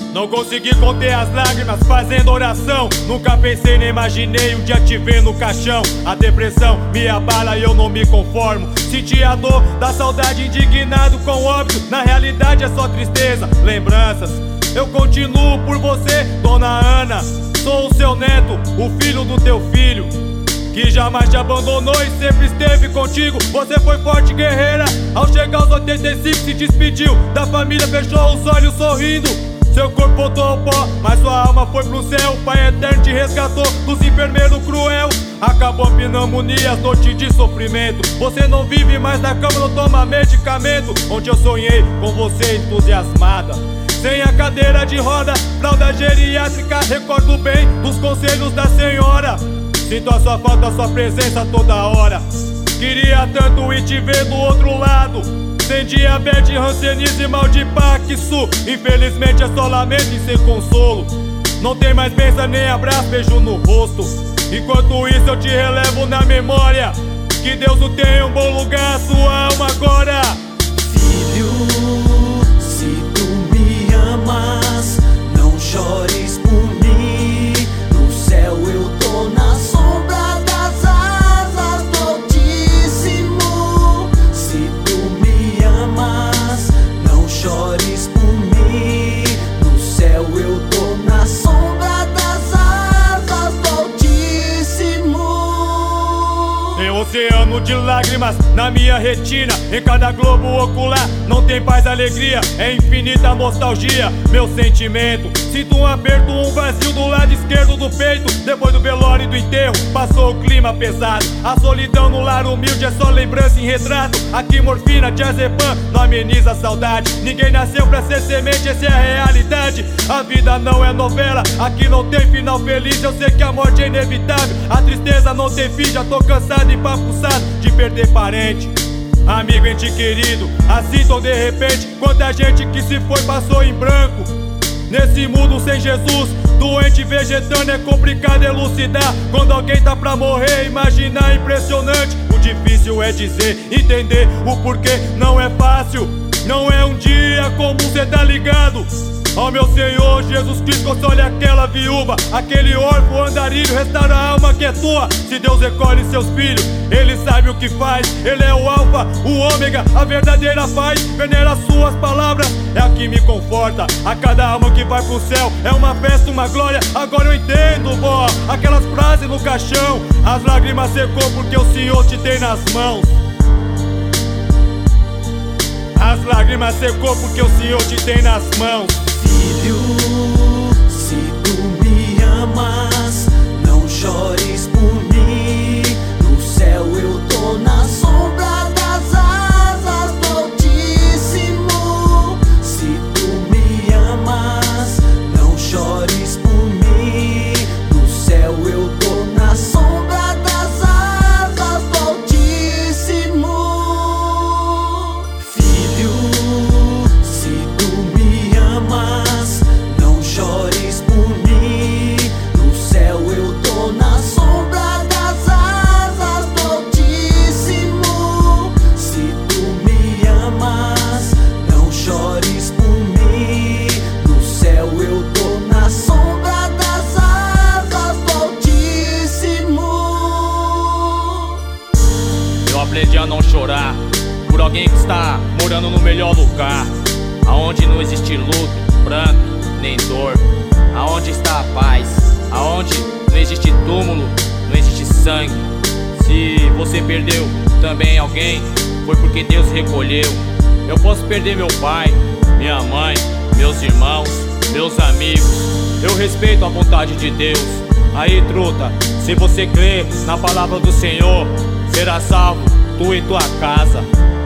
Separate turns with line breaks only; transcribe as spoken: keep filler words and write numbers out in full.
Não consegui conter as lágrimas fazendo oração. Nunca pensei nem imaginei um dia te ver no caixão. A depressão me abala e eu não me conformo. Senti a dor da saudade indignado com óbvio. Na realidade é só tristeza, lembranças. Eu continuo por você, dona Ana. Sou o seu neto, o filho do teu filho, que jamais te abandonou e sempre esteve contigo. Você foi forte, guerreira. Ao chegar aos oitenta e cinco se despediu da família, fechou os olhos sorrindo. Seu corpo voltou ao pó, mas sua alma foi pro céu. O Pai Eterno te resgatou dos enfermeiros cruel. Acabou a pneumonia, as noites de sofrimento. Você não vive mais na cama, não toma medicamento. Onde eu sonhei com você entusiasmada, sem a cadeira de roda, fralda geriátrica. Recordo bem dos conselhos da senhora. Sinto a sua falta, a sua presença toda hora. Queria tanto ir te ver do outro lado, sem diabetes, hanseníase e mal de Paxsu. Infelizmente é só lamento e sem consolo. Não tem mais bênção nem abraço, beijo no rosto. Enquanto isso eu te relevo na memória. Que Deus o tenha um bom lugar, a sua alma agora.
Filho, se tu me amas, não chores por mim. No céu eu tô na sombra das asas do Altíssimo. Se tu me amas, não chores por mim. No céu eu tô na sombra das asas do Altíssimo.
Tem um oceano de lágrimas na minha retina. Em cada globo ocular não tem paz, alegria. É infinita nostalgia, meu sentimento. Sinto um aperto, um vazio do lado esquerdo do peito. Depois do velório e do enterro, passou o clima pesado. A solidão no lar humilde é só lembrança em retrato. Aqui morfina, diazepam, não ameniza a saudade. Ninguém nasceu pra ser semente, essa é a realidade. A vida não é novela, aqui não tem final feliz. Eu sei que a morte é inevitável, a tristeza não tem fim. Já tô cansado e papuçado de perder parente, amigo, ente querido, assim tão de repente. Quanta gente que se foi passou em branco. Nesse mundo sem Jesus, doente vegetando, é complicado elucidar. Quando alguém tá pra morrer, imaginar impressionante. O difícil é dizer, entender o porquê. Não é fácil, não é um dia comum, cê tá ligado? Ó meu Senhor Jesus Cristo, console aquela viúva, aquele órfão andarilho, restaura a alma que é tua. Se Deus recolhe seus filhos, Ele sabe o que faz. Ele é o alfa, o ômega, a verdadeira paz. Venera suas palavras, é a que me conforta. A cada alma que vai pro céu é uma festa, uma glória. Agora eu entendo, vó, aquelas frases no caixão. As lágrimas secou porque o Senhor te tem nas mãos. As lágrimas secou porque o Senhor te tem nas mãos.
Filho, se tu me amas, não chores por mim. No céu eu tô na sombra das asas do Altíssimo. Se tu me amas, não chores por mim. No céu eu tô na sombra das asas do Altíssimo. Filho, se tu me amas, não chores por mim. No céu eu tô na sombra das asas do Altíssimo. Se tu me amas, não chores por mim. No céu eu tô na sombra das asas do Altíssimo.
Eu aprendi a não chorar por alguém que está morando no melhor lugar, aonde não existe luto, pranto, nem dor. Aonde está a paz, aonde não existe túmulo, não existe sangue. Se você perdeu também alguém, foi porque Deus recolheu. Eu posso perder meu pai, minha mãe, meus irmãos, meus amigos. Eu respeito a vontade de Deus. Aí, truta, se você crê na palavra do Senhor, será salvo tu e tua casa.